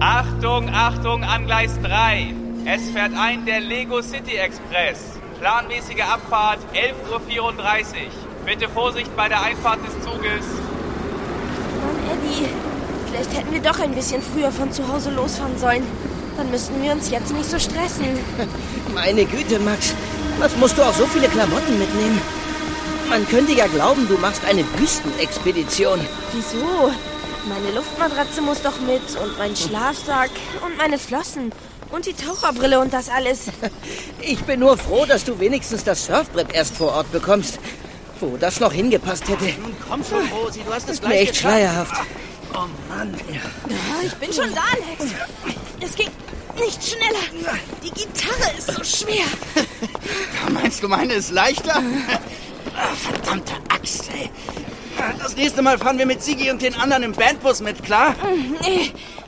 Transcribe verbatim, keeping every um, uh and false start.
Achtung, Achtung an Gleis drei. Es fährt ein der Lego City Express. Planmäßige Abfahrt elf Uhr vierunddreißig. Bitte Vorsicht bei der Einfahrt des Zuges. Mann, Eddie, vielleicht hätten wir doch ein bisschen früher von zu Hause losfahren sollen. Dann müssten wir uns jetzt nicht so stressen. Meine Güte, Max. Was musst du auch so viele Klamotten mitnehmen? Man könnte ja glauben, du machst eine Wüstenexpedition. Wieso? Meine Luftmatratze muss doch mit und mein Schlafsack und meine Flossen und die Taucherbrille und das alles. Ich bin nur froh, dass du wenigstens das Surfbrett erst vor Ort bekommst, wo das noch hingepasst hätte. Nun komm schon, Rosi, du hast es Das ist mir gleich echt geschafft. schleierhaft. Oh Mann. Ja, ich bin schon da, Alex. Es ging nicht schneller. Die Gitarre ist so schwer. Meinst du, meine ist leichter? Ah, verdammte Axt, ey. Das nächste Mal fahren wir mit Sigi und den anderen im Bandbus mit, klar? Nee,